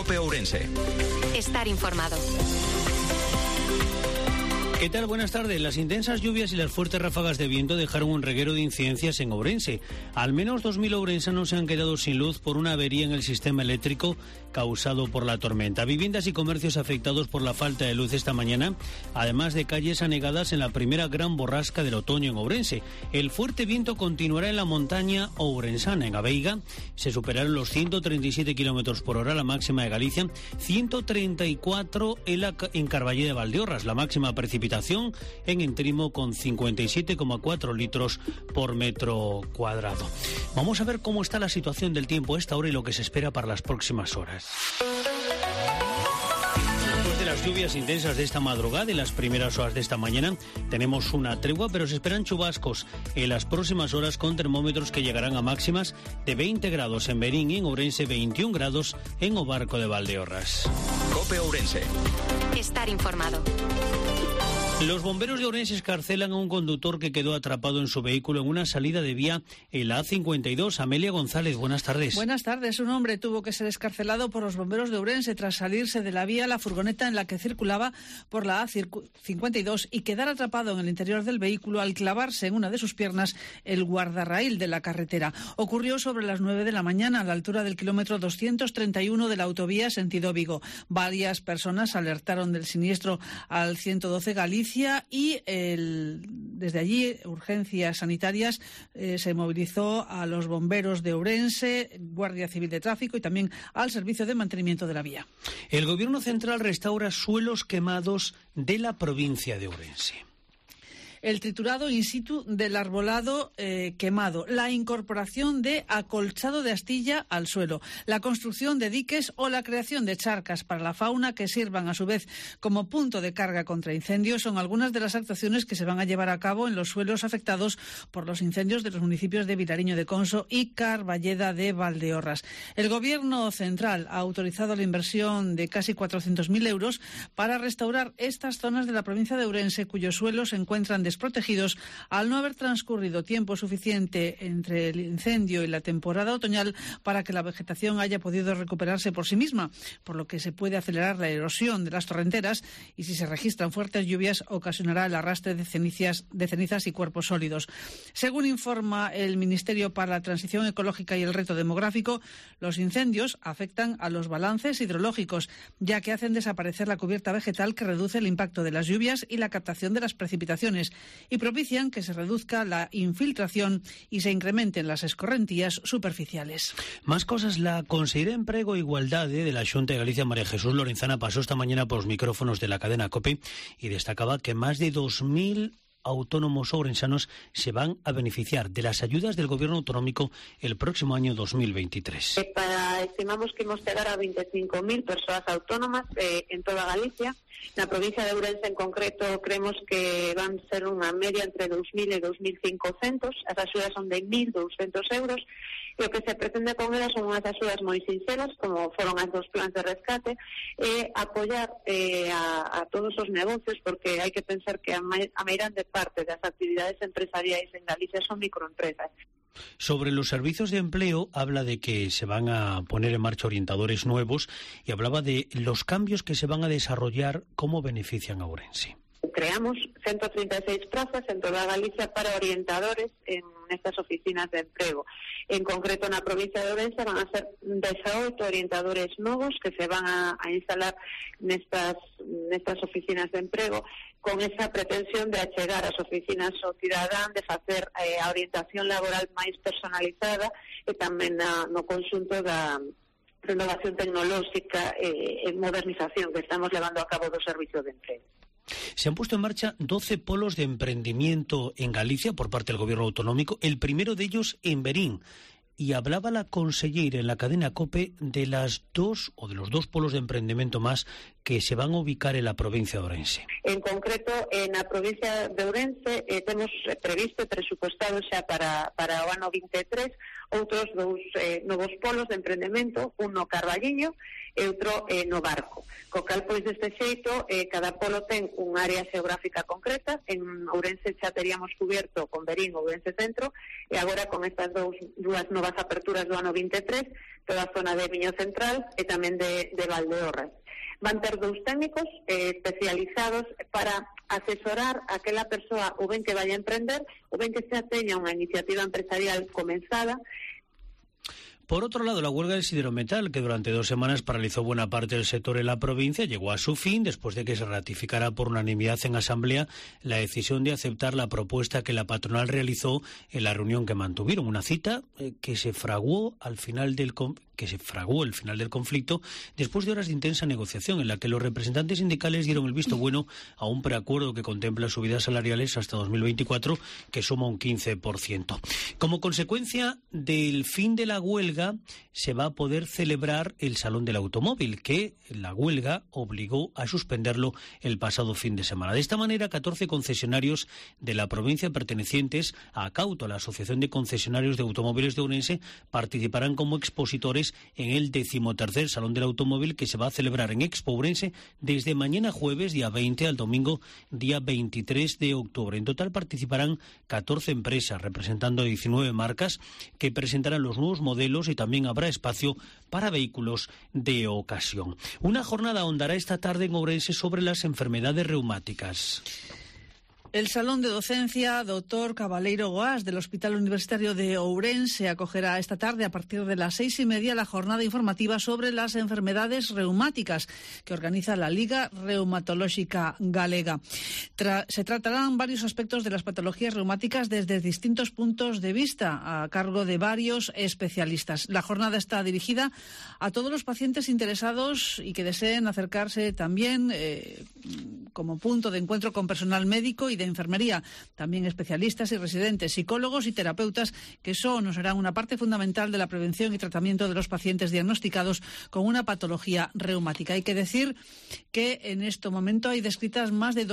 COPE Ourense. Estar informado. ¿Qué tal? Buenas tardes. Las intensas lluvias y las fuertes ráfagas de viento dejaron un reguero de incidencias en Ourense. Al menos 2.000 ourensanos se han quedado sin luz por una avería en el sistema eléctrico causado por la tormenta. Viviendas y comercios afectados por la falta de luz esta mañana, además de calles anegadas en la primera gran borrasca del otoño en Ourense. El fuerte viento continuará en la montaña ourensana. En Abeiga se superaron los 137 km por hora, la máxima de Galicia, 134 en Carballé de Valdeorras, la máxima precipitación en Entrimo con 57,4 litros por metro cuadrado. Vamos a ver cómo está la situación del tiempo a esta hora y lo que se espera para las próximas horas. Después de las lluvias intensas de esta madrugada y las primeras horas de esta mañana, tenemos una tregua, pero se esperan chubascos en las próximas horas con termómetros que llegarán a máximas de 20 grados en Berín y en Ourense, 21 grados en Obarco de Valdeorras. COPE Ourense. Estar informado. Los bomberos de Ourense excarcelan a un conductor que quedó atrapado en su vehículo en una salida de vía en la A52. Amelia González, buenas tardes. Buenas tardes. Un hombre tuvo que ser excarcelado por los bomberos de Ourense tras salirse de la vía la furgoneta en la que circulaba por la A52 y quedar atrapado en el interior del vehículo al clavarse en una de sus piernas el guardarraíl de la carretera. Ocurrió sobre las 9 de la mañana a la altura del kilómetro 231 de la autovía sentido Vigo. Varias personas alertaron del siniestro al 112 Galicia y desde allí, urgencias sanitarias, se movilizó a los bomberos de Ourense, Guardia Civil de Tráfico y también al Servicio de Mantenimiento de la Vía. El Gobierno Central restaura suelos quemados de la provincia de Ourense. El triturado in situ del arbolado quemado, la incorporación de acolchado de astilla al suelo, la construcción de diques o la creación de charcas para la fauna que sirvan a su vez como punto de carga contra incendios son algunas de las actuaciones que se van a llevar a cabo en los suelos afectados por los incendios de los municipios de Vilariño de Conso y Carballeda de Valdeorras. El Gobierno Central ha autorizado la inversión de casi 400.000 euros para restaurar estas zonas de la provincia de Ourense cuyos suelos se encuentran desprotegidos al no haber transcurrido tiempo suficiente entre el incendio y la temporada otoñal para que la vegetación haya podido recuperarse por sí misma, por lo que se puede acelerar la erosión de las torrenteras y si se registran fuertes lluvias ocasionará el arrastre de cenizas y cuerpos sólidos. Según informa el Ministerio para la Transición Ecológica y el Reto Demográfico, los incendios afectan a los balances hidrológicos, ya que hacen desaparecer la cubierta vegetal que reduce el impacto de las lluvias y la captación de las precipitaciones, y propician que se reduzca la infiltración y se incrementen las escorrentías superficiales. Más cosas. La consellera de Emprego e Igualdade de la Xunta de Galicia, María Jesús Lorenzana, pasó esta mañana por los micrófonos de la cadena COPE y destacaba que más de 2.000 autónomos ourensanos se van a beneficiar de las ayudas del Gobierno autonómico el próximo año 2023. Estimamos que hemos llegar a 25.000 personas autónomas en toda Galicia. Na provincia de Ourense en concreto creemos que van a ser unha media entre 2.000 e 2.500. As axudas son de 1.200 euros. E o que se pretende con elas son unhas axudas moi sinceras, como foron as dos plans de rescate, e apoiar a todos os negocios, porque hai que pensar que a meirande parte das actividades empresariais en Galicia son microempresas. Sobre los servicios de empleo, habla de que se van a poner en marcha orientadores nuevos y hablaba de los cambios que se van a desarrollar, cómo benefician a Ourense. Creamos 136 plazas en toda Galicia para orientadores en estas oficinas de empleo. En concreto, na provincia de Ourense van a ser 18 orientadores novos que se van a instalar nestas oficinas de empleo con esa pretensión de achegar as oficinas ao cidadán, de facer a orientación laboral máis personalizada e tamén no conxunto da renovación tecnolóxica e modernización que estamos levando a cabo do servicio de empleo. Se han puesto en marcha 12 polos de emprendimiento en Galicia por parte del Gobierno autonómico, el primero de ellos en Berín. Y hablaba la consellera en la cadena COPE de los dos polos de emprendimiento más que se van a ubicar en la provincia de Ourense. En concreto, na provincia de Ourense temos previsto e presupostado xa para o ano 23 outros dous novos polos de emprendemento, un no Carballiño e outro no Barco. Co cal, pois, deste xeito, cada polo ten un área xeográfica concreta. En Ourense xa teríamos cubierto con Verín, Ourense Centro, e agora con estas dúas novas aperturas do ano 23, toda a zona de Miño Central e tamén de Valdeorras. Van ter dous técnicos especializados para asesorar a aquela persoa ou ben que vaya a emprender ou ben que xa teña unha iniciativa empresarial comenzada. Por otro lado, la huelga del Siderometal, que durante 2 semanas paralizó buena parte del sector en la provincia, llegó a su fin después de que se ratificara por unanimidad en Asamblea la decisión de aceptar la propuesta que la patronal realizó en la reunión que mantuvieron. Una cita que se fraguó el final del conflicto después de horas de intensa negociación en la que los representantes sindicales dieron el visto bueno a un preacuerdo que contempla subidas salariales hasta 2024 que suma un 15%. Como consecuencia del fin de la huelga, se va a poder celebrar el Salón del Automóvil, que la huelga obligó a suspenderlo el pasado fin de semana. De esta manera, 14 concesionarios de la provincia pertenecientes a Cauto, la Asociación de Concesionarios de Automóviles de Ourense, participarán como expositores en el 13º Salón del Automóvil, que se va a celebrar en Expo Ourense desde mañana jueves, día 20, al domingo, día 23 de octubre. En total participarán 14 empresas, representando 19 marcas, que presentarán los nuevos modelos y también habrá espacio para vehículos de ocasión. Una jornada ahondará esta tarde en Ourense sobre las enfermedades reumáticas. El Salón de Docencia Dr. Cabaleiro Goás del Hospital Universitario de Ourense acogerá esta tarde a partir de las 6:30 la jornada informativa sobre las enfermedades reumáticas que organiza la Liga Reumatológica Galega. Se tratarán varios aspectos de las patologías reumáticas desde distintos puntos de vista a cargo de varios especialistas. La jornada está dirigida a todos los pacientes interesados y que deseen acercarse también como punto de encuentro con personal médico y de enfermería, también especialistas y residentes, psicólogos y terapeutas que son o serán una parte fundamental de la prevención y tratamiento de los pacientes diagnosticados con una patología reumática. Hay que decir que en este momento hay descritas más de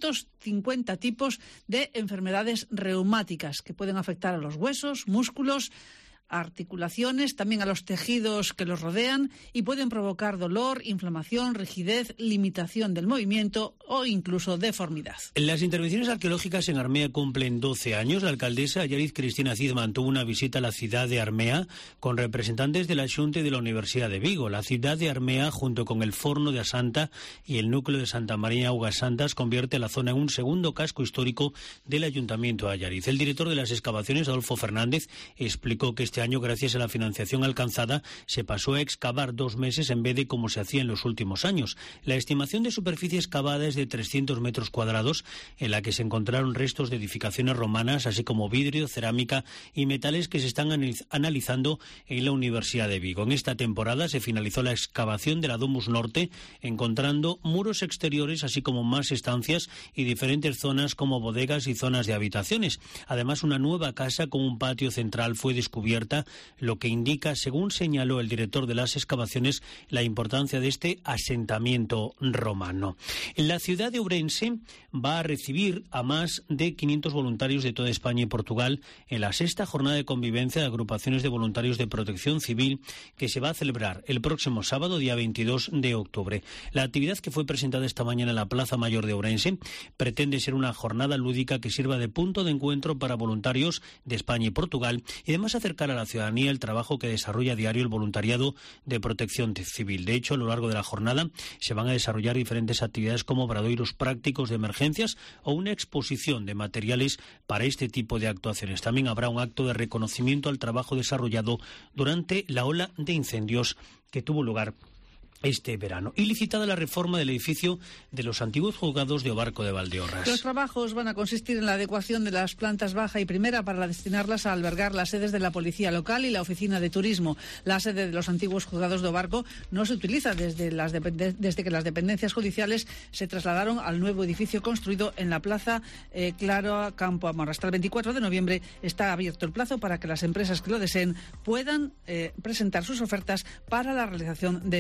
250 tipos de enfermedades reumáticas que pueden afectar a los huesos, músculos, articulaciones, también a los tejidos que los rodean y pueden provocar dolor, inflamación, rigidez, limitación del movimiento o incluso deformidad. Las intervenciones arqueológicas en Armea cumplen 12 años. La alcaldesa Yariz Cristina Cid mantuvo una visita a la ciudad de Armea con representantes de la Xunta y de la Universidad de Vigo. La ciudad de Armea, junto con el Forno de Asanta y el núcleo de Santa María Augas Santas, convierte la zona en un segundo casco histórico del Ayuntamiento de Allariz. El director de las excavaciones, Adolfo Fernández, explicó que este año, gracias a la financiación alcanzada, se pasó a excavar 2 meses en vez de como se hacía en los últimos años. La estimación de superficie excavada es de 300 metros cuadrados, en la que se encontraron restos de edificaciones romanas, así como vidrio, cerámica y metales que se están analizando en la Universidad de Vigo. En esta temporada se finalizó la excavación de la Domus Norte, encontrando muros exteriores, así como más estancias y diferentes zonas como bodegas y zonas de habitaciones. Además, una nueva casa con un patio central fue descubierta, lo que indica, según señaló el director de las excavaciones, la importancia de este asentamiento romano. La ciudad de Ourense va a recibir a más de 500 voluntarios de toda España y Portugal en la 6ª jornada de convivencia de agrupaciones de voluntarios de protección civil que se va a celebrar el próximo sábado, día 22 de octubre. La actividad, que fue presentada esta mañana en la Plaza Mayor de Ourense, pretende ser una jornada lúdica que sirva de punto de encuentro para voluntarios de España y Portugal y además acercar a la ciudadanía el trabajo que desarrolla a diario el voluntariado de protección civil. De hecho, a lo largo de la jornada se van a desarrollar diferentes actividades como obradoiros prácticos de emergencias o una exposición de materiales para este tipo de actuaciones. También habrá un acto de reconocimiento al trabajo desarrollado durante la ola de incendios que tuvo lugar este verano. Y licitada la reforma del edificio de los antiguos juzgados de Obarco de Valdeorras. Los trabajos van a consistir en la adecuación de las plantas baja y primera para destinarlas a albergar las sedes de la Policía Local y la Oficina de Turismo. La sede de los antiguos juzgados de Obarco no se utiliza desde que las dependencias judiciales se trasladaron al nuevo edificio construido en la Plaza Claro Campo Amor. Hasta el 24 de noviembre está abierto el plazo para que las empresas que lo deseen puedan presentar sus ofertas para la realización de esta obra.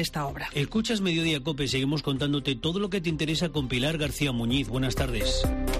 hora. Escuchas Mediodía COPE, seguimos contándote todo lo que te interesa con Pilar García Muñiz. Buenas tardes.